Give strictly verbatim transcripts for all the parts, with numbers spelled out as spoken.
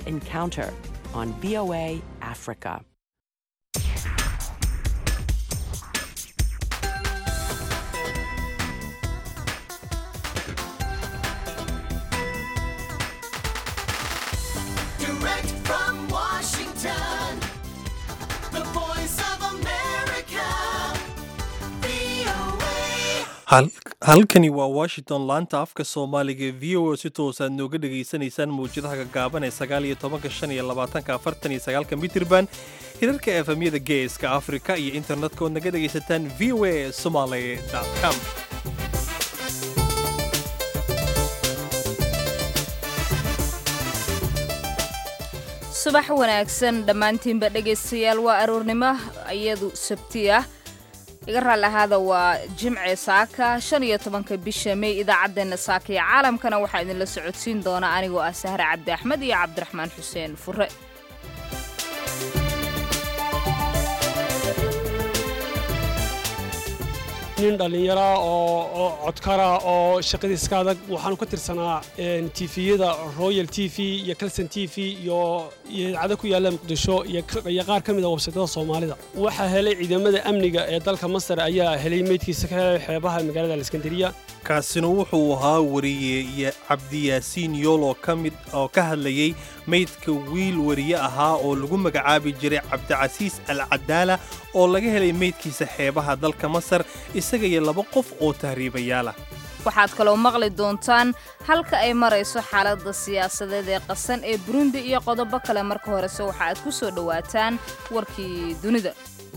Encounter on V O A Africa. Direct from Washington, the voice of America, V O A. halkani waa Washington laanta afka Soomaaliga V O A si toos ah nooga dhageysanaysaan muujadaha gaaban ee sagaal iyo toban shan iyo labaatan afartan iyo sagaal mitirban hirarka F M-yada Geeska Afrika iyo internetka oo naga dhageysataan v o a somali dot com. subax wanaagsan dhammaantiinba dhegaystayaal waa aroornimo iyadu sabti ah iga raali ahaada waa jimce saaka shan iyo tobanka bisha May idaacadeena saaka ee caalamkana waxaa idinla socodsiin doona anigoo ah Sahra Cabdi Axmed iyo Cabdiraxmaan Xuseen Fure. nin dhalinyaro oo codkara oo shaqadiiska adag waxaan ka tirsanaa T V-yada Royal T V iyo Kalsan T V iyo idaacada ku yaala Muqdisho iyo qaar kamid ah website-da Soomaalida waxa helay ciidamada amniga ee dalka Masar ayaa helay meydkiisa ka helay xeebaha magaalada Iskandariya kaasina wuxuu ahaa wariye Cabdi Yaasiin Yoolo kamid oo ka hadlayay meydka wiil wariye ahaa oo lagu magacaabi jiray Cabdicasiis Al-Cadaala oo laga helay meydkiisa xeebaha dalka Masar isaga iyo laba qof oo tahriibayaal ah. waxaad kaloo maqli doontaan halka ay marayso xaaladda siyaasadeed ee qasan ee Burundi iyo qodobo kale marka horese waxa aad ku soo dhawaataan warkii dunida.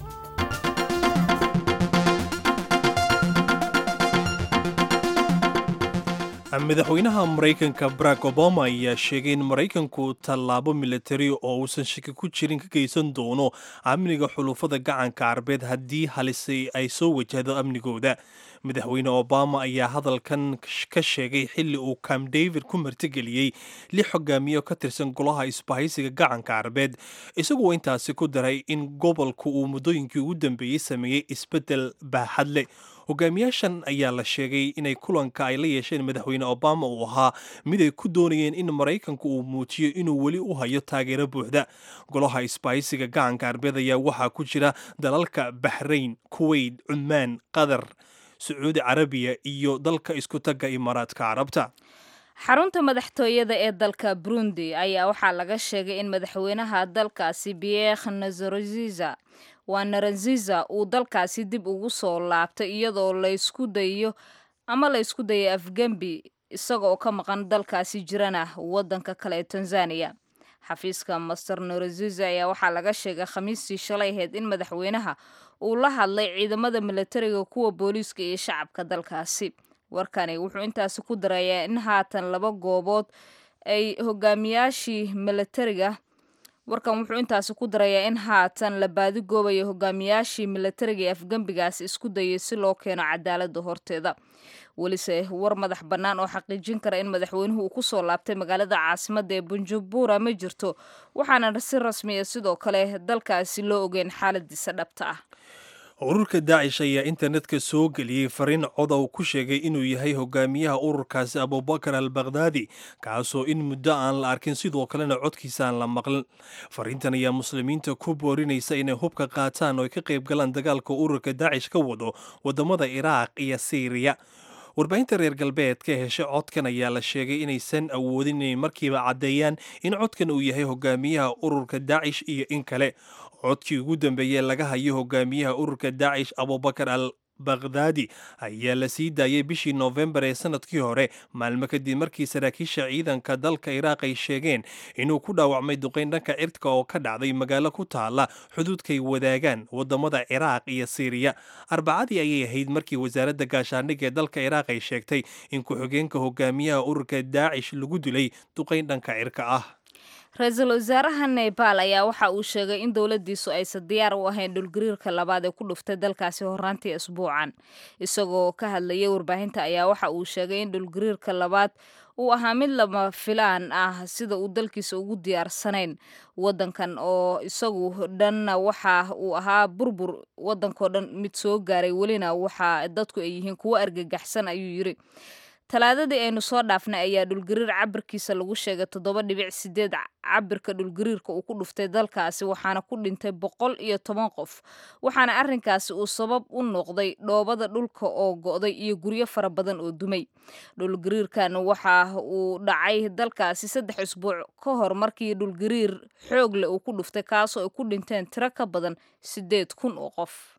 madaxweynaha Mareykanka Barack Obama ayaa sheegay in Mareykanku tallaabo military oo uusan shaki ku jirin ka geysan doono amniga xulufada gacanka Carbeed haddii halis ay soo wajahdo amnigooda. madaxweyne Obama ayaa hadalkan ka sheegay xilli uu Camp David ku martigeliyay lix hogaamiye ka tirsan golaha isbahaysiga gacanka Carbeed isagoo intaasi ku daray in gobolku uu muddooyinkii ugu dambeeyay sameeyay isbedel baaxad leh. hogaamiyaashan ayaa la sheegay inay kulanka ay la yeesheen madaxweyne Obama uu ahaa mid ay ku doonayeen in Mareykanku uu muujiyo inuu weli u hayo taageero buuxda. golaha isbahaysiga gacanka Carbeed ayaa waxaa ku jira dalalka Bahrain, Kuwait, Cumaan, Qatar, Sacuudi Carabiya iyo dalka isku tagga Imaaraadka Carabta. xarunta madaxtooyada ee dalka Burundi ayaa waxaa laga sheegay in madaxweynaha dalkaasi Pierre Nkurunziza waa Nkurunziza uu dalkaasi dib ugu soo laabtay iyadoo la isku dayo ama la isku dayay Afgambi isagoo ka maqan dalkaasi jirana wadanka kale ee Tanzania. xafiiska Master Nkurunziza ayaa waxaa laga sheegay Khamiistii shalay ahayd in madaxweynaha uu la hadlay ciidamada militariga kuwa booliiska iyo shacabka dalkaasi. warkani wuxuu intaasi ku darayaa in haatan laba goobood ay hogaamiyaashii militariga warkan wuxuu intaasi ku darayaa in haatan la baadi goobayo hogaamiyaashii militariga ee Afgambigaas isku dayay si loo keeno cadaaladda horteeda. welise war madax bannaan oo xaqiijin kara in madaxweynuhu uu ku soo laabtay magaalada caasimadda ee Bujumbura ma jirto waxaana si rasmi ah sidoo kale dalkaasi loo ogeyn xaaladiisa dhabta ah. ururka Daesh ayaa internetka soo geliyay fariin cod oo ku sheegay inuu yahay hogaamiyaha ururkaasi Abubakar al-Baghdadi kaasoo in muddo aan la arkin sidoo kalena codkiisa aan la maqlin. fariintan ayaa muslimiinta ku boorinaysa inay hubka qaataan oo ay ka qayb galaan dagaalka ururka Daesh ka wado wadamada Iraq iyo Syria. warbaahinta reer galbeedka hesha codkan ayaa la sheegay inaysan awoodin inay markiiba cadeeyaan in codkan uu yahay hogaamiyaha ururka Daesh iyo in kale. codkii ugu dambeeyay laga hayo hogaamiyaha ururka Daesh Abubakar al-Baghdadi ayaa la sii daayay bishii November ee sanadkii hore maalmo kadib markii saraakiisha ciidanka dalka Iraq ay sheegeen inuu ku dhaawacmay duqeyn dhanka cirka oo ka dhacday magaalo ku taala xuduudkay wadaagaan wadamada Iraq iyo Syria. arbacadii ayay ahayd markii wasaaradda gaashaandhigga ee dalka Iraq ay sheegtay in ku-xigeenka hogaamiyaha ururka Daesh lagu dilay duqeyn dhanka cirka ah. ra-iisul wasaaraha Nepal ayaa waxa uu sheegay in dowladdiisu aysan diyaar u ahayn dhulgariirka labaad ee ku dhuftay dalkaasi horraantii isbuucan. isagoo ka hadlayay warbaahinta ayaa waxa uu sheegay in dhulgariirka labaad uu ahaa mid lama filaan ah sida uu dalkiisa ugu diyaarsanayn. wadankan oo isagu dhan waxa uu ahaa burbur wadankoo dhan mid soo gaaray welina waxa dadku ay yihiin kuwo argagaxsan ayuu yiri. talaadadii aynu soo dhaafnay ayaa dhulgariir cabirkiisa lagu sheegay toddoba dhibic sideed cabirka dhulgariirka uu ku dhuftay dalkaasi waxaana ku dhintay boqol iyo toban qof waxaana arrinkaasi uu sabab u noqday dhoobada dhulka oo go'day iyo guryo fara badan oo dumay dhulgariirkan waxa uu dhacay dalkaasi saddex usbuuc ka hor markii dhulgariir xoog leh uu ku dhuftay kaasoo ay ku dhinteen tiro ka badan sideed kun oo qof.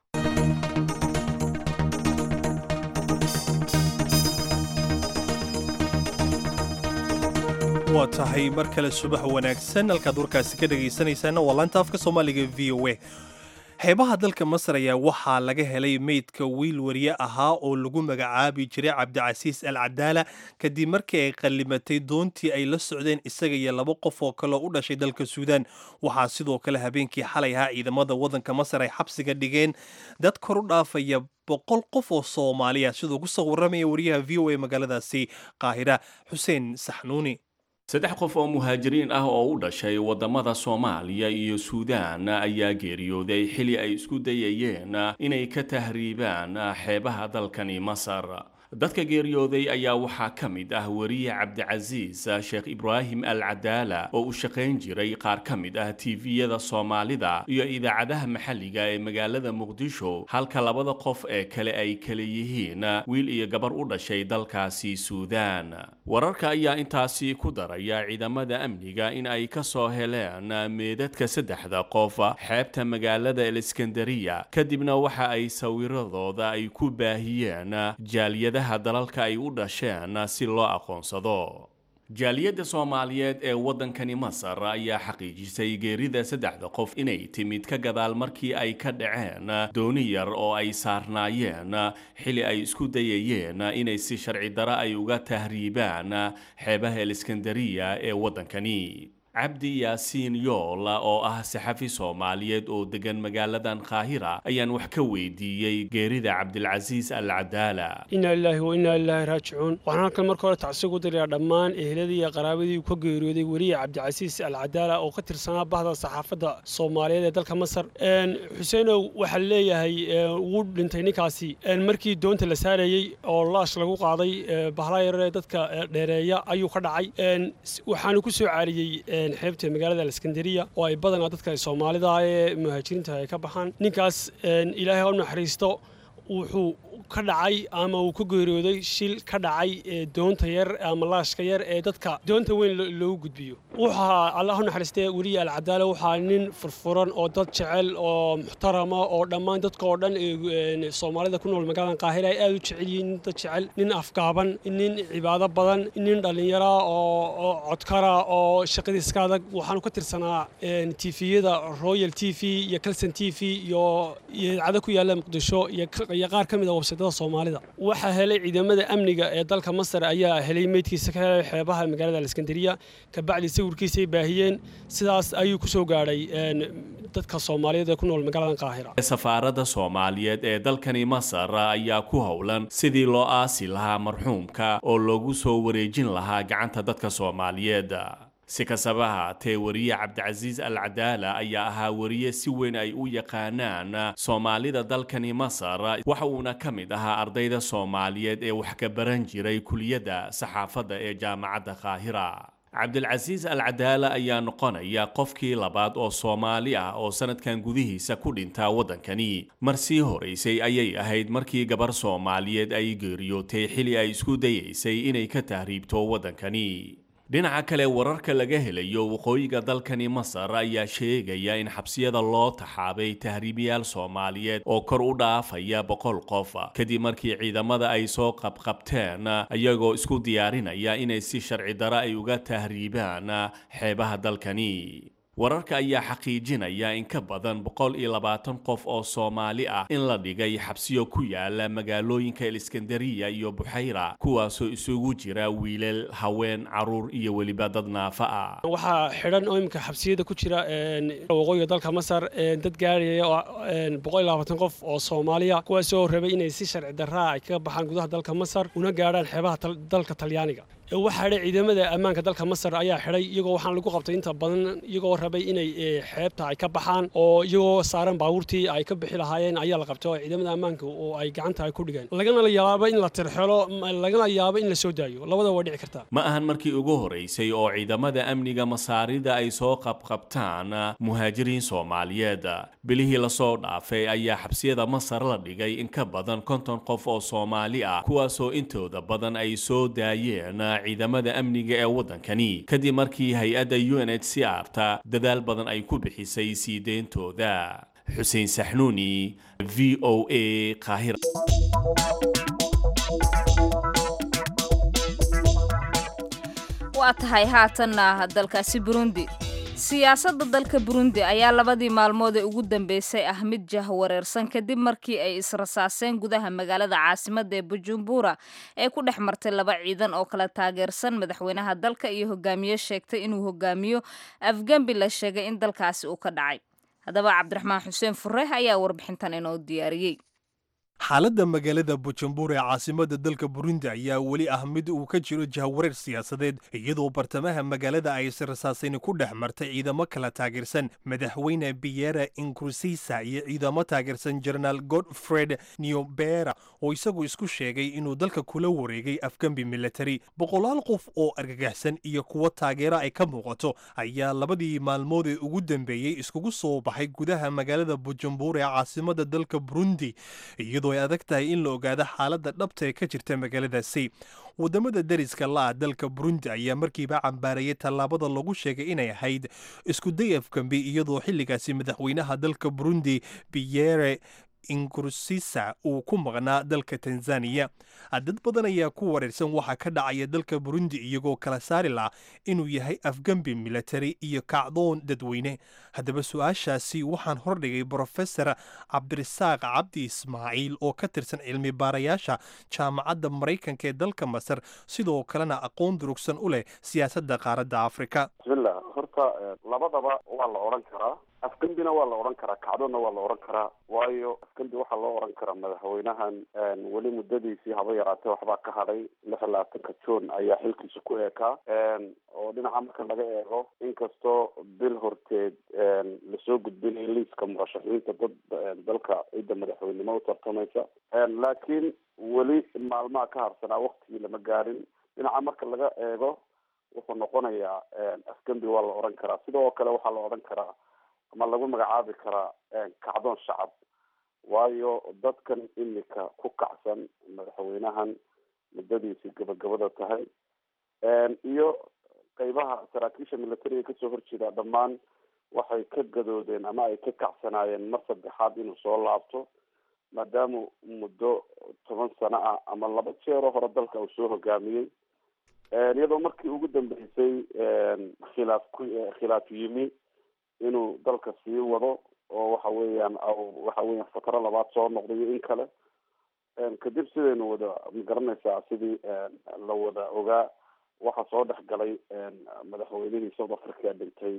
waa tahay mar kale subax wanaagsan halkaad warkaasi ka dhegaysanaysaana waa laanta afka soomaaliga v o a xeebaha dalka masar ayaa waxaa laga helay meydka wiil wariye ahaa oo lagu magacaabi jiray cabdicasiis al cadaala kadib markii ay qallimatay doontii ay la socdeen isaga iyo laba qof oo kale oo u dhashay dalka suudaan waxaa sidoo kale habeenkii xalay ahaa ciidamada waddanka masar ay xabsiga dhigeen dad kor u dhaafaya boqol qof oo soomaaliya sidoo ku soo warramaya wariyaha v o a magaaladaasi qaahira xuseen saxnuuni. saddex qof oo muhaajiriin ah oo u dhashay wadamada Soomaaliya iyo Suudaan ayaa geeriyooday xili ay isku dayayeen inay ka tahriibaan xeebaha dalkani Masar. dadka geeriyooday ayaa waxaa ka mid ah wariye Cabdicasiis Sheekh Ibraahim Al Cadaala oo u shaqayn jiray qaar ka mid ah T V-yada Soomaalida iyo idaacadaha maxalliga ee magaalada Muqdisho halka labada qof ee kale ay kale yihiin wiil iyo gabar u dhashay dalkaasi Suudaan. wararka ayaa intaasi ku daraya ciidamada amniga in ay ka soo heleen meedadka saddexda qof xeebta magaalada Iskandariya kadibna waxa ay sawiradooda ay ku baahiyeen jaaliyada dalalka ay u dhasheen si loo aqoonsado. jaaliyadda Soomaaliyeed ee waddankani Masar ayaa xaqiijisay geerida saddexda qof inay timid ka gadaal markii ay ka dhaceen dooni yar oo ay saarnaayeen xili ay isku dayayeen inay si sharci darro ay uga tahriibaan xeebaha Iskandariya ee waddankani. cabdi yaasiin yool oo ah saxafi Soomaaliyeed oo degan magaaladan Qaahira ayaan wax ka weydiiyay geerida Cabdilcasiis Al Cadaala. inna lillahi wa inna ilaihi raaji'uun waxaan halkan marka hore tacsigu diraa dhammaan eheladii iyo qaraabadii ku geeriyooday wariye Cabdilcasiis Al Cadaala oo ka tirsanaa bahda saxaafadda Soomaaliyeed ee dalka Masar. een Xuseenow waxa leeyahay uu dhintay ninkaasi een markii doonta la saarayay oo laash lagu qaaday bahla yar ee dadka dheereeya ayuu ka dhacay. een waxaan ku soo caariyay xeebta magaalada Iskandariya oo ay badan dadka Soomaalida ee muhaajiriinta ay ka baxaan. ninkaas Ilaahay ha u naxariisto wuxuu ka dhacay ama uu ku geeriyooday shil ka dhacay doonta yar ama laashka yar ee dadka doonta weyn loo gudbiyo. waxa Allah u naxariistay wariye Al Cadaala waxa nin furfuran oo dad jecel oo muxtarama oo dhammaan dadka oo dhan ee Soomaalida ku nool magaalada Qaahira ay aad u jecel yihiin dad jecel nin afgaaban nin cibaado badan nin dhalinyaro oo codkara oo shaqadiisa ka adag waxaan ka tirsanaa T V-yada Royal T V iyo Kalsan T V iyo idaacada ku yaala Muqdisho iyo qaar ka mid ah website Soomaalida. waxa helay ciidamada amniga ee dalka Masar ayaa helay meydkiisa ka helay xeebaha magaalada Iskandariya ka bacdi sawirkiisa baahiyeen sidaas ayuu ku soo gaaray dadka Soomaaliyeed ee ku nool magaalada Qaahira. Safaaradda Soomaaliyeed ee dalkani Masar ayaa ku howlan sidii loo aasi lahaa marxuumka oo loogu soo wareejin lahaa gacanta dadka Soomaaliyeed. si kastaba haatee wariye Cabdicasiis Al Cadaala ayaa ahaa wariye si weyn ay u yaqaanaan Soomaalida dalkani Masar waxa uuna ka mid ahaa ardayda Soomaaliyeed ee wax ka baran jiray kuliyadda saxaafadda ee jaamacadda Qaahira. Cabdilcasiis Al Cadaala ayaa noqonaya qofkii labaad oo Soomaali ah oo sanadkan gudihiisa ku dhinta waddankani. marsii horeysay ayay ahayd markii gabar Soomaaliyeed ay geeriyootay xili ay isku dayaysay inay ka tahriibto waddankani. dhinaca kale wararka laga helayo waqooyiga dalkani Masar ayaa sheegaya in xabsiyada loo taxaabay tahriibiyaal Soomaaliyeed oo kor u dhaafaya boqol qof kadib markii ciidamada ay soo qabqabteen ayagoo isku diyaarinaya inay si sharci darro ay uga tahriibaan xeebaha dalkani. wararka ayaa xaqiijinaya in ka badan boqol iyo labaatan qof oo Soomaali ah in la dhigay xabsiyo ku yaala magaalooyinka Iskandariya iyo Buxayra kuwaasoo isugu jira wiilal haween caruur iyo waliba dad naafa ah. waxa xiran oo imka xabsiyada ku jira waqooyiga dalka Masar dad gaaraya boqol iyo labaatan qof oo Soomaaliya kuwaasoo rabay inay si sharci darro ah ka baxaan gudaha dalka Masar una gaaraan xeebaha dalka Talyaaniga. waxaa xidhay ciidamada ammaanka dalka Masar ayaa xidhay iyagoo waxaan lagu qabtay inta badan iyagoo rabay inay xeebta ay ka baxaan oo iyagoo saaran baabuurtii ay ka bixi lahaayeen ayaa la qabtay ciidamada ammaanka oo ay gacanta ay ku dhigeen lagana yaabo in la tirxelo lagana yaabo in la soo daayo labada waa dhici kartaa ma ahan markii ugu horeysay oo ciidamada amniga Masaarida ay soo qabqabtaan muhaajiriin Soomaaliyeed bilihii la soo dhaafay ayaa xabsiyada Masar la dhigay in ka badan konton qof oo Soomaali ah kuwaasoo intooda badan ay soo daayeen ciidamada amniga ee wadankani kadib markii hay'adda U N H C R ta dadaal badan ay ku bixisay sii deyntooda Xuseen Saxnuuni V O A Qaahira waa tahay haatanna dalkaasi Burundi siyaasadda dalka Burundi ayaa labadii maalmood ee ugu dambeysay ah mid jahwareersan kadib markii ay israsaaseen gudaha magaalada caasimadda ee Bujumbura ee ku dhex martay laba ciidan oo kala taageersan madaxweynaha dalka iyo hogaamiye sheegtay inuu hogaamiyo afgambi la sheegay in dalkaasi uu ka dhacay haddaba Cabdiraxmaan Xuseen Furre ayaa warbixintan inoo diyaariyay xaaladda magaalada Bujumbura ee caasimadda dalka Burundi ayaa weli ah mid uu ka jiro jahwareer siyaasadeed iyadoo bartamaha magaalada ay israsaaseen ku dhex martay ciidamo kala taageersan madaxweyne Pierre Nkurunziza iyo ciidamo taageersan General Godfrey Niyombera oo isagu isku sheegay inuu dalka kula wareegay afgambi military boqolaal qof oo argagaxsan iyo kuwa taageera ay ka muuqato ayaa labadii maalmood ee ugu dambeeyay iskugu soo baxay gudaha magaalada Bujumbura ee caasimadda dalka Burundi iyadoo ay adag tahay in la ogaado xaaladda dhabta ee ka jirta magaaladaasi wadamada dariska la dalka Burundi ayaa markiiba cambaarayay tallaabada lagu sheegay inay ahayd isku day afgambi iyadoo xilligaasi madaxweynaha dalka Burundi Pierre Nkurunziza uu ku maqnaa dalka Tanzania dad badan ayaa ku wareersan waxa ka dhacaya dalka Burundi iyagoo kala saari la inuu yahay afgambi military iyo kacdoon dadweyne haddaba su'aashaasi waxaan hordhigay Professor Cabdirasaaq Cabdi Ismaaciil oo ka tirsan cilmi baarayaasha jaamacadda Mareykanka ee dalka Masar sidoo kalena aqoon durugsan u leh siyaasadda qaaradda Afrika bismillah horta labadaba waa la oran karaa afgambina waa la oran karaa kacdoonna waa la oran karaa waayo afgambi waxaa loo oran karaa madaxweynahan weli muddadiisii haba yaraatee waxbaa ka hadhay lix iyo labaatanka Juun ayaa xilkiisa ku eekaa oo dhinaca marka laga eego inkastoo bil horteed lasoo gudbinay liiska murashaxiinta dad dalka ciidda madaxweynenimo u tartamaysa laakiin weli maalmaha ka harsanaa waqtigii lama gaarin dhinaca marka laga eego wuxuu noqonayaa afgambi waa la oran karaa sidoo kale waxaa la oran karaa ama lagu magacaabi karaa kacdoon shacab waayo dadkan imika ku kacsan madaxweynahan muddadiisii gabagabada tahay iyo qaybaha saraakiisha militariga kasoo horjeeda dhammaan waxay ka gadoodeen ama ay ka kacsanaayeen mar saddexaad inuu soo laabto maadaama muddo toban sano ah ama laba jeero hore dalka uu soo hogaamiyey iyadoo markii ugu dambeysay khilaaf ku khilaaf yimi inuu dalka sii wado oo waxa weeyaan waxa weeyaan fatro labaad soo noqday in kale kadib sidaynu wada magaranaysaa sidii la wada ogaa waxa soo dhex galay madaxweynihii South Africa dhintay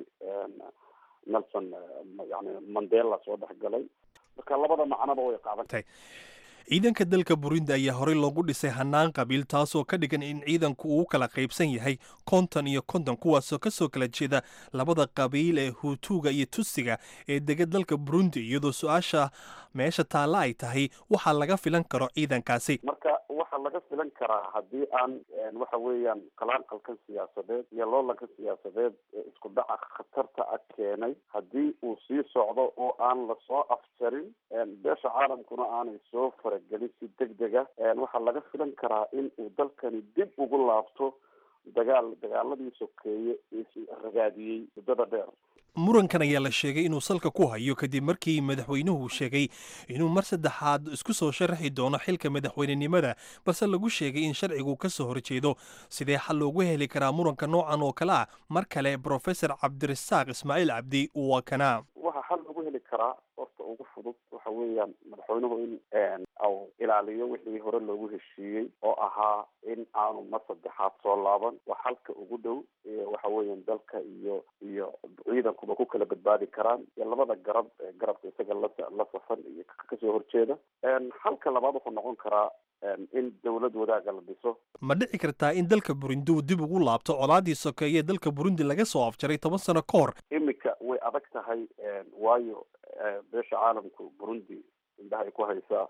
Nelson yani Mandela soo dhex galay marka labada macnaba way qaadatay ciidanka dalka Burundi ayaa horey loogu dhisay hanaan qabiil taasoo ka dhigan in ciidanku uu kala qaybsan yahay konton iyo konton kuwaasoo ka soo kala jeeda labada qabiil ee Hutuga iyo Tutsiga ee degan dalka Burundi iyadoo su'aasha meesha taala ay tahay waxa laga filan karo ciidankaasi marka waxa laga filan karaa hadii aan waxa weeyaan qalaanqalkan siyaasadeed iyo loolanka siyaasadeed isku dhaca khatarta ah keenay hadii uu sii socdo oo aan la soo afjarin beesha caalamkuna aanay soo faragelin si degdeg ah waxa laga filan karaa in uu dalkani dib ugu laabto dagaal dagaaladii sokeeye ee ragaadiyey muddada dheer murankan ayaa la sheegay inuu salka ku hayo kadib markii madaxweynuhu sheegay inuu mar saddexaad isku soo sharaxi doono xilka madaxweynenimada balse lagu sheegay in sharcigu ka soo horjeedo sidee xal loogu heli karaa muranka noocan oo kale ah mar kale Professor Cabdirasaaq Ismaaciil Cabdi waa kana waxa xal loogu heli karaa horta ugu fudud waxa weeyaan madaxweynuhu in aw ilaaliyo wixii hore loogu heshiiyey oo ahaa in aanu mar saddexaad soo laaban waa halka ugu dhow waxa weeyaan dalka iyo iyo ciidankuba ku kala badbaadi karaan iyo labada garab garabka isaga la la safan iyo kasoo horjeeda halka labaad wuxuu noqon karaa in dawlad wadaaga la dhiso. ma dhici kartaa in dalka Burundi uu dib ugu laabto colaadii sokeeye dalka Burundi laga soo afjaray toban sano ka hor? imika way adag tahay waayo beesha caalamku Burundi indhaha ay ku haysaa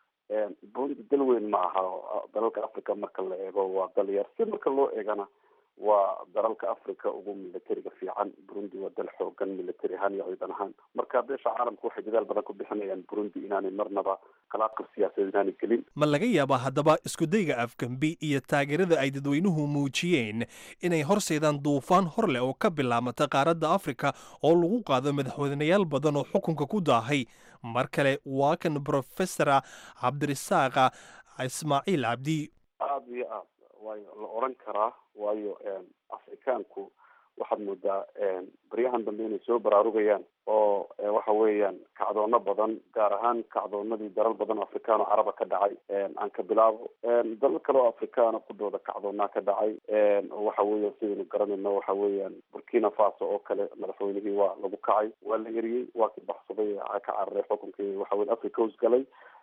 Burundi dal weyn ma aha dalalka Afrika marka la eego waa dal yar si marka loo eegana waa dalalka Afrika ugu militariga fiican Burundi waa dal xoogan military ahaan iyo ciidan ahaan marka beesha caalamku waxay dadaal badan ku bixinayaan Burundi inaanay marnaba khilaafka siyaasadeed inaanay gelin. ma laga yaabaa haddaba isku dayga afgambi iyo taageerada ay dadweynuhu muujiyeen inay horseedaan duufaan hor leh oo ka bilaabmata qaaradda Afrika oo lagu qaado madaxweynayaal badan oo xukunka ku daahay? mar kale waa kan Professor Cabdirasaaq Ismaaciil Cabdi. aad iyo aad waayo la oran karaa waayo Afrikaanku waxaad moodaa baryahan dambe inay soo baraarugayaan oo waxa weeyaan kacdoono badan gaar ahaan kacdoonadii dalal badan oo Afrikaan oo Caraba ka dhacay aan ka bilaabo dalal kale oo Afrikaan ku dooda kacdoona ka dhacay waxa weeyaan sidaynu garanayno waxa weeyaan Burkina Faso oo kale madaxweynihii waa lagu kacay waa la eriyey waa ka baxsaday ka cararay xukunkii waxa weeyaan Afrika hoos galay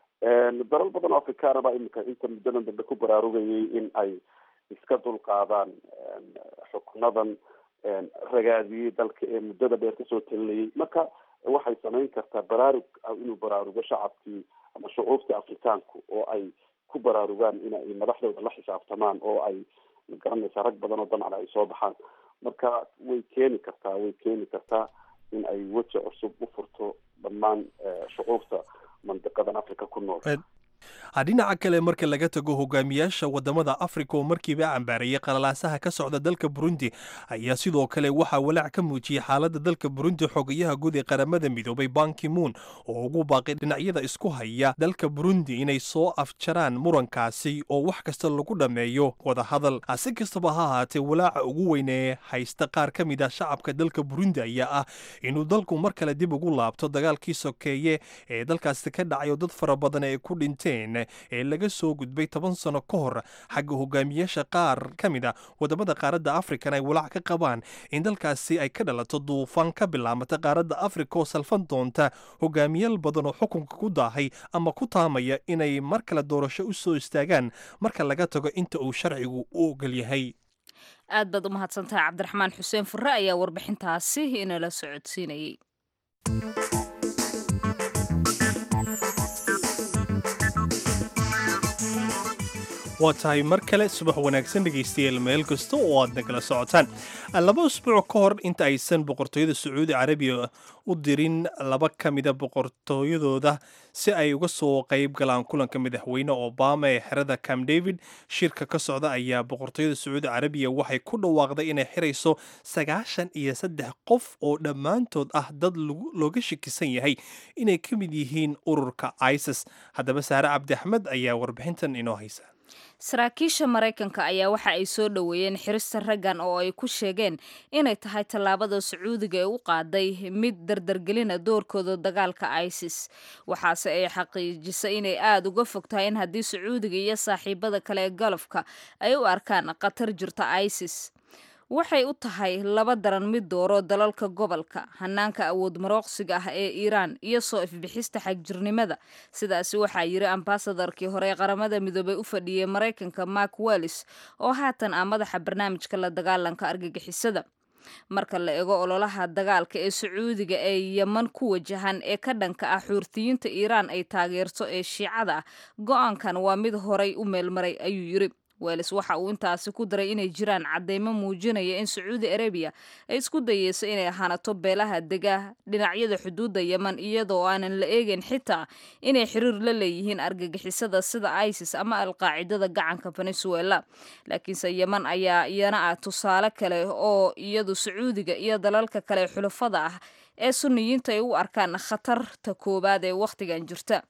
dalal badan oo Afrikaan baa imika inta muddadan dambe ku baraarugayay in ay iska dulqaadaan xukunadan ragaadiyey dalka ee muddada dheer kasoo talinayay marka waxay samayn kartaa baraarug inuu baraarugo shacabkii ama shucuubta Afrikaanku oo ay ku baraarugaan in ay madaxdooda la xisaabtamaan oo ay garanaysa rag badan oo damacna ay soo baxaan marka way keeni kartaa way keeni kartaa in ay weji cusub u furto dhammaan shucuubta mandiqadan Afrika ku nool. dhinaca kale marka laga tago hogaamiyaasha wadamada Afrika oo markiiba cambaarayay qalalaasaha ka socda dalka Burundi ayaa sidoo kale waxa walaac ka muujiyay xaaladda dalka Burundi xogayaha guud ee qaramada midoobay Ban Ki-moon oo ugu baaqay dhinacyada isku haya dalka Burundi inay soo afjaraan murankaasi oo wax kasta lagu dhameeyo wada hadal. si kastaba ha ahaatee walaaca ugu weyn ee haysta qaar ka mid ah shacabka dalka Burundi ayaa ah inuu dalku mar kale dib ugu laabto dagaalkii sokeeye ee dalkaasi ka dhacay oo dad fara badan ay ku dhinteen ee laga soo gudbay toban sano ka hor xagga hogaamiyaasha qaar ka mid ah wadamada qaaradda Afrika ay walaac ka qabaan in dalkaasi ay ka dhalato duufaan ka bilaabmata qaaradda Afrika oo salfan doonta hogaamiyaal badan oo xukunka ku daahay ama ku taamaya inay mar kale doorasho u soo istaagaan marka laga tago inta uu sharcigu u ogol yahay. aad baad u mahadsantahay Cabdiraxmaan Xuseen Furre ayaa warbixintaasi inala socodsiinayay. waa tahay mar kale subax wanaagsan dhegaystayaal meel kasta oo aad nagala socotaan. laba usbuuc ka hor inta aysan boqortooyada Sacuudi Carabiya u dirin laba ka mid ah boqortooyadooda si ay uga soo qayb galaan kulanka madaxweyne Obama ee xerada Camp David, shirka ka socda ayaa boqortooyada Sacuudi Carabiya waxay ku dhawaaqday inay xirayso sagaashan iyo saddex qof oo dhammaantood ah dad looga shakisan yahay inay ka mid yihiin ururka ISIS. haddaba Saare Cabdi Axmed ayaa warbixintan inoo haysa. saraakiisha Mareykanka ayaa waxa ay soo dhaweeyeen xirista raggan oo ay ku sheegeen inay tahay tallaabada Sacuudiga ee u qaaday mid dardargelina doorkooda dagaalka ISIS. waxaase ay xaqiijisay inay aad uga fogtahay in haddii Sacuudiga iyo saaxiibada kale ee Galafka ay u arkaan khatar jirta ISIS waxay u tahay laba daran mid dooro dalalka gobolka hanaanka awood marooqsiga ah ee Iiraan iyo soo ifbixista xagjirnimada. sidaasi waxaa yiri ambassadorkii hore ee qaramada midoobay u fadhiyay Mareykanka Mark Wallace oo haatan ah madaxa barnaamijka la dagaalanka argagixisada. marka la eego ololaha dagaalka ee Sacuudiga ee Yemen ku wajahan ee ka dhanka ah xuurtiyiinta Iiraan ay taageerto ee Shiicada ah, go'aankan waa mid horay u meelmaray ayuu yiri. Wales waxa uu intaasi ku daray inay jiraan cadeymo muujinaya in Sacuudi Arabia ay isku dayeyso inay hanato beelaha dega dhinacyada xuduudda Yemen iyadoo aanan la eegin xitaa inay xiriir la leeyihiin argagixisada sida ISIS ama al-Qaacidada gacanka Venezuela. laakiinse Yemen ayaa iyana ah tusaale kale oo iyadu Sacuudiga iyo dalalka kale xulafada ah ee Sunniyiinta ay u arkaan khatarta koobaad ee waqtigan jirta.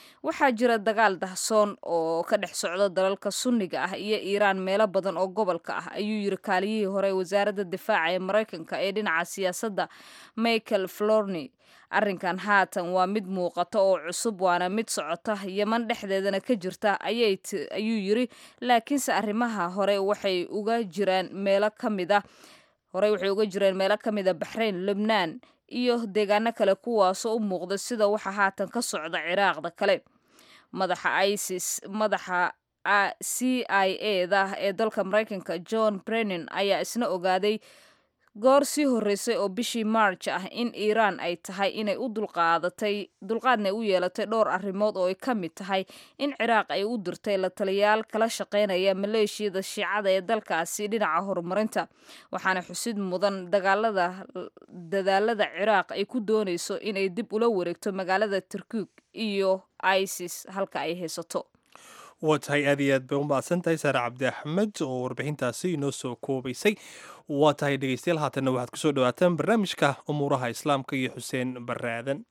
waxaa jira dagaal dahsoon oo ka dhex socda dalalka sunniga ah iyo iiraan meelo badan oo gobolka ah ayuu yiri kaaliyihii hore wasaaradda difaaca ee maraykanka ee dhinaca siyaasadda michael florny arrinkan haatan waa mid muuqata oo cusub waana mid socota yeman dhexdeedana ka jirta ayuu yiri laakiinse arrimaha hore waxay uga jiraan meelo ka mid a horey waxay uga jireen meelo ka mid a baxrayn lubnaan iyo deegaano kale kuwaasoo u muuqda sida waxa haatan ka socda ciraaqda kale madaxa isis madaxa c i a da ee dalka maraykanka john brennan ayaa isna ogaaday goor sii horreysay oo bishii march ah in iiraan ay tahay inay u dulqaadatay dulqaadna u yeelatay dhowr arrimood oo ay ka mid tahay in ciraaq ay u dirtay la taliyaal kala shaqaynaya maleeshiyada shiicada ee dalkaasi dhinaca horumarinta waxaana xusid mudan dagaalada dadaalada ciraaq ay ku doonayso inay dib ula wareegto magaalada turkug iyo isis halka ay haysato waa tahay aad iyo aad bay u mahadsan tahay saare cabdi axmed oo warbixintaasi inoo soo koobaysay waa tahay dhegeystayaal haatanna waxaad kusoo dhawaataan barnaamijka umuuraha islaamka iyo xuseen baraadan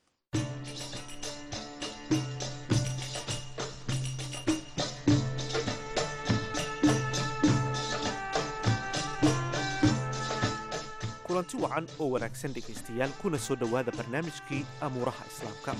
kulanti wacan oo wanaagsan dhegaystayaal kuna soo dhowaada barnaamijkii amuuraha islaamka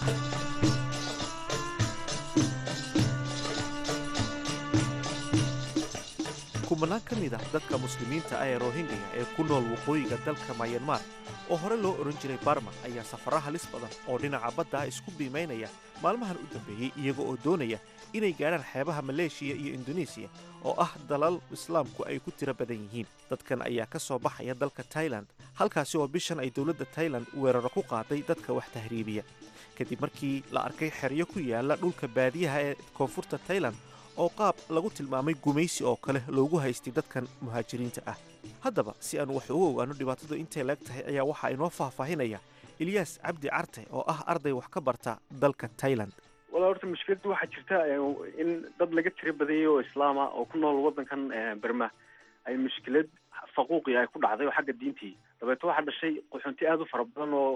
kumanaan ka mid ah dadka muslimiinta ah ee rohingya ee ku nool waqooyiga dalka mayanmar oo hore loo odhan jiray barma ayaa safara halis badan oo dhinaca badda ah isku biimaynaya maalmahan u dambeeyey iyaga oo doonaya inay gaadhaan xeebaha maleeshiya iyo indonesiya oo ah dalal islaamku ay ku tiro badan yihiin dadkan ayaa ka soo baxaya dalka tailand halkaasi oo bishan ay dowladda tailand weeraro ku qaaday dadka wax tahriibiya kadib markii la arkay xeryo ku yaala dhulka baadiyaha ee koonfurta tailand oo qaab lagu tilmaamay gumaysi oo kale loogu haystay dadkan muhaajiriinta ah haddaba si aan wax ugu ogaano dhibaatadu intay leeg tahay ayaa waxaa inoo faahfaahinaya ilyaas cabdi carte oo ah arday wax ka barta dalka tailand walaa horta mushkiladdu waxaa jirta in dad laga tiro badanyay oo islaama oo ku nool waddankan berma ay mushkilad faquuqi ay ku dhacday oo xagga diintii dabeeto waxaa dhashay qaxoonti aad u fara badan oo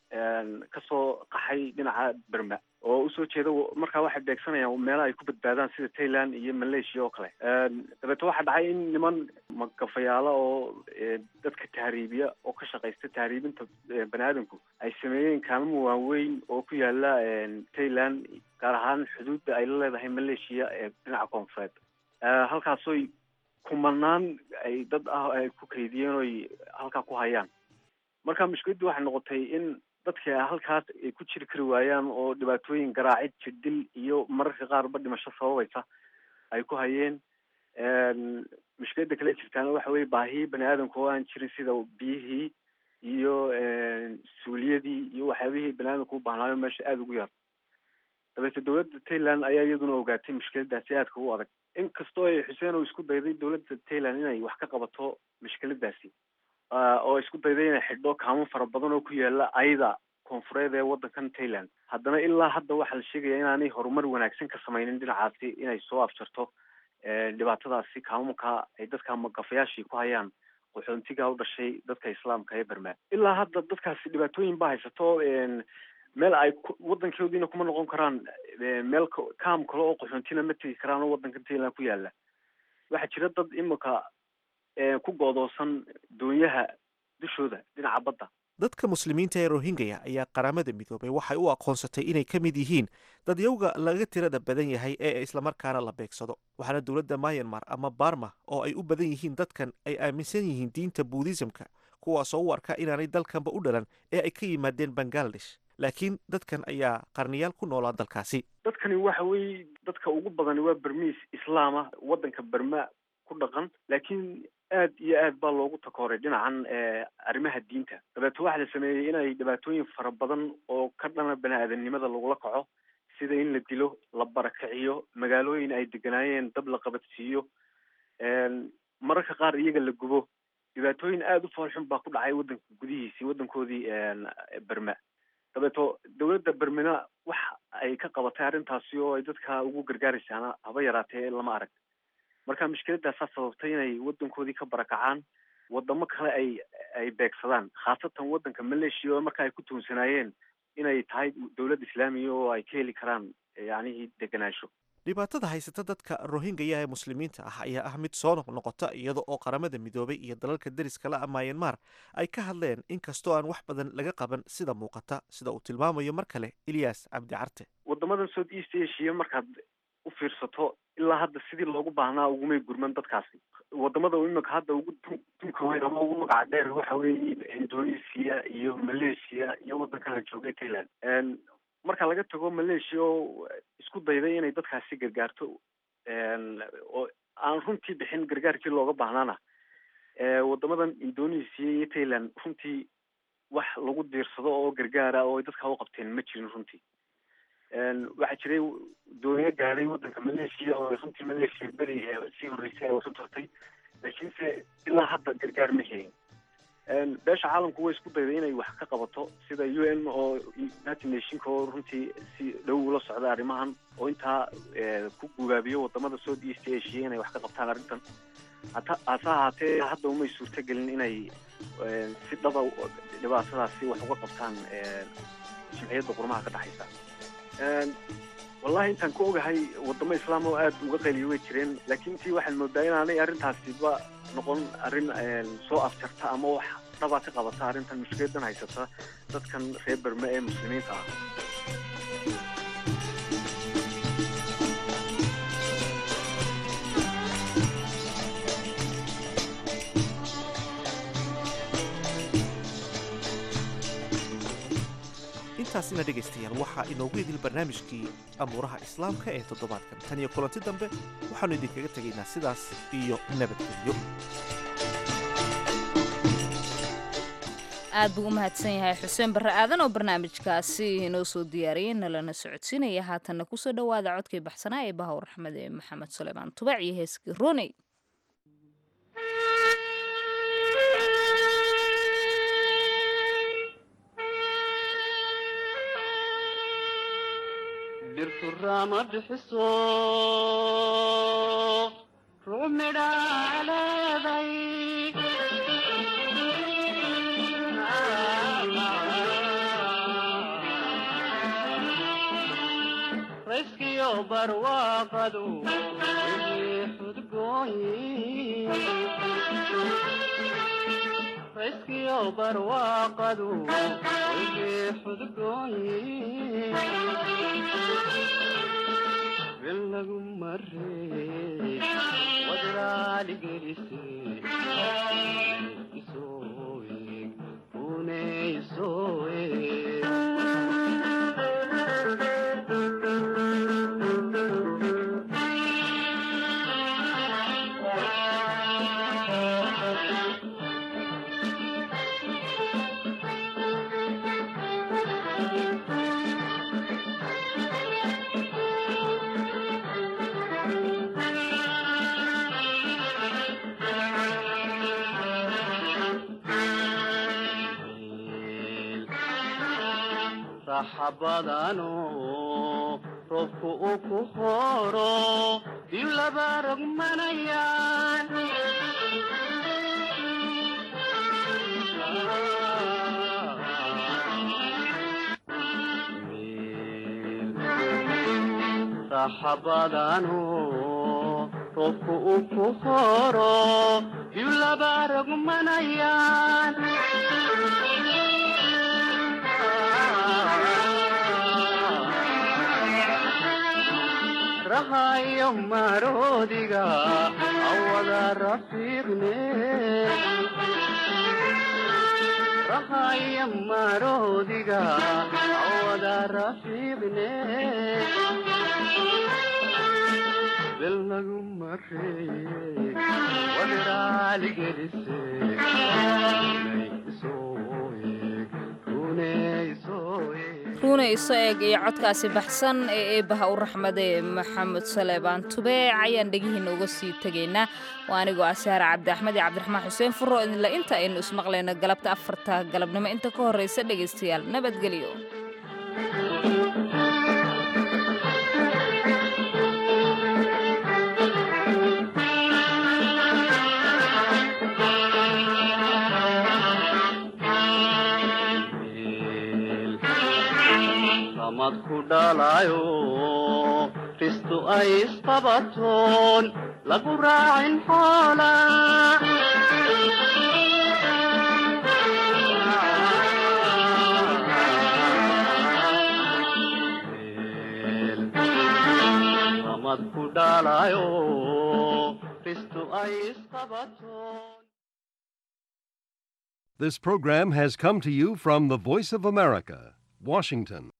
kasoo qaxay dhinaca berma oo usoo jeeda markaa waxay beegsanayaan meelaha ay ku badbaadaan sida tailand iyo malaysia oo kale dabeeto waxaa dhacay in niman magafayaalo oo dadka tahriibiya oo ka shaqaysta tahriibinta bani aadamku ay sameeyeen kaalmo waaweyn oo ku yaala tailand gaar ahaan xuduudda ay la leedahay malaysia ee dhinaca koonfureed halkaasoy kumanaan ay dad ah ay ku kaydiyeen oy halkaa ku hayaan marka mushkiladdu waxay noqotay in dadka halkaas ay ku jiri kari waayaan oo dhibaatooyin garaacid jirdil iyo mararka qaarba dhimasho sababaysa ay ku hayeen mushkiladda kale jirtaana waxa weye baahiyi bani aadamka oo aan jirin sida biyihii iyo suuliyadii iyo waxyaabihii bani aadamka u baahnaayo meesha aada ugu yar dabeete dowladda tailand ayaa iyaduna ogaatay mushkiladaasi aadka u adag inkastoo ay xuseen oo isku dayday dowladda tailand inay wax ka qabato mushkiladaasi oo isku dayday inay xidho kaamo fara badan oo ku yaala ayada koonfureed ee waddankan tailand haddana ilaa hadda waxaa la sheegaya inaanay horumar wanaagsan ka samaynin dhinacaasi inay soo afjarto dhibaatadaasi kaamamka ay dadka magafayaashii ku hayaan qaxoontiga u dhashay dadka islaamka ee berma ilaa hadda dadkaasi dhibaatooyin baa haysato meel ay waddankoodiina kuma noqon karaan meel kaam kale oo qaxoontina ma tegi karaan oo waddankan tailand ku yaala waxaa jira dad imika ku goodoosan doonyaha dushooda dhinaca badda dadka muslimiinta ee rohingya ayaa qaramada midoobay waxay u aqoonsatay inay ka mid yihiin dadyowga laga tirada badan yahay ee islamarkaana la beegsado waxaana dowladda myanmar ama barma oo ay u badan yihiin dadkan ay aaminsan yihiin diinta buudhisamka kuwaasoo u arka inaanay dalkanba u dhalan ee ay ka yimaadeen bangaladesh laakiin dadkan ayaa qarniyaal ku noolaa dalkaasi dadkani waxa weeye dadka ugu badani waa bermiis islaama waddanka berma ku dhaqan laakiin aad iyo aad baa loogu takooray dhinacan arrimaha diinta dabeeto waxaa la sameeyey inay dhibaatooyin fara badan oo ka dhana bani aadamnimada lagula kaco sida in la dilo la barakiciyo magaalooyin ay deganaayeen dab la qabadsiiyo mararka qaar iyaga la gubo dhibaatooyin aada u foolxun baa ku dhacay waddanka gudihiisii waddankoodii berma dabeeto dowladda bermina wax ay ka qabatay arrintaasi oo ay dadka ugu gargaaraysaana haba yaraatee lama arag marka mushkiladaasaa sababtay inay waddankoodii ka barakacaan waddamo kale ay ay beegsadaan khaasatan waddanka malaysia oo marka ay ku tuunsanaayeen inay tahay dowlad islaamiya oo ay ka heli karaan yacnihii degenaansho. dhibaatada haysata dadka rohingya ee muslimiinta ah ayaa ah mid soo noqnoqota iyada oo qaramada midoobay iyo dalalka deriska la Myanmar ay ka hadleen inkastoo aan wax badan laga qaban sida muuqata sida uu tilmaamayo mar kale Ilyas Cabdi Carte. wadamadan South East Asia markaad u fiirsato ilaa hadda sidii loogu baahnaa ugumay gurman dadkaasi. wadamada imika hadda ugu dunka weyn ama ugu magaca dheer waxa weeye Indonesia iyo Malaysia iyo wadanka la joogay Thailand. marka laga tago Malaysia oo isku dayday inay dadkaasi gargaarto oo aan runtii bixin gargaarkii looga baahnaana wadamadan Indonesia iyo Thailand runtii wax lagu diirsado oo gargaara oo dadka u qabteen ma jirin runtii. waxaa jiray dooniyo gaaray wadanka Malaysia oo runtii Malaysia beri si horeysay oo soo tartay laakiinse ilaa hadda gargaar ma helin. beesha caalamku way isku dayday inay wax ka qabato sida U N oo United Nations oo runtii si dhow ula socda arrimahan oo intaa ku gubaabiyo wadamada South East Asia inay wax ka qabtaan arrintan. hata asahaatee hadda uma suurtagelin inay si dhaba dhibaatadaasi wax uga qabtaan jimciyadda qurmaha ka dhaxaysa. wallahi intaan ku ogahay wadamo islaam oo aad uga qaliyo way jireen laakiin tii waxaan moodaa inaanay arrintaasi ba noqon arrin soo afjarta ama wax dhaba ka qabata arrintan mushkiladan haysata dadkan reer Burma ee muslimiinta ah. intaasina dhegaystayaal waxaa inoogu idil barnaamijkii amuuraha islaamka ee toddobaadkan tan iyo kulanti dambe waxaannu idinkaga tegaynaa sidaas iyo nabadgelyo. aad buu u mahadsan yahay xuseen barre aadan oo barnaamijkaasi inoo soo diyaariyey nalana socodsiinaya haatanna kusoo dhowaada codkii baxsanaa ee bahawr axmed ee maxamed suleymaan tubac iyo heeskii rooney. birturama bixiso rumidhaaleeday rayskiyo barwaaqadu wixii xudgooyi rayskiyo barwaaqadu wixii xudgooyi lagu marey wadraali gelisay isooy uneysoy xabadano roobku uu ku horo dib laba rogmanayaan xabadano roobku uu ku horo dib laba rogmanayaan rahayo marodiga awada rafiqne rahayo marodiga awada rafiqne belnagu marey wadraali gelise ruuna iso eeg iyo codkaasi baxsan ee eebbaha u raxmade maxamed saleebaan tubeec ayaan dhegihiina uga sii tegaynaa waa anigoo asaara cabdi axmed iyo cabdiraxmaan xuseen furro idinle inta aynu ismaqlayno galabta afarta galabnimo inta ka horraysa dhegaystayaal nabadgelyo. ramad ku dhalayo ristu ay isqabatoon lagu raacin xoola ramad ku dhalayo ristu ay isqabatoon. This program has come to you from the Voice of America, Washington.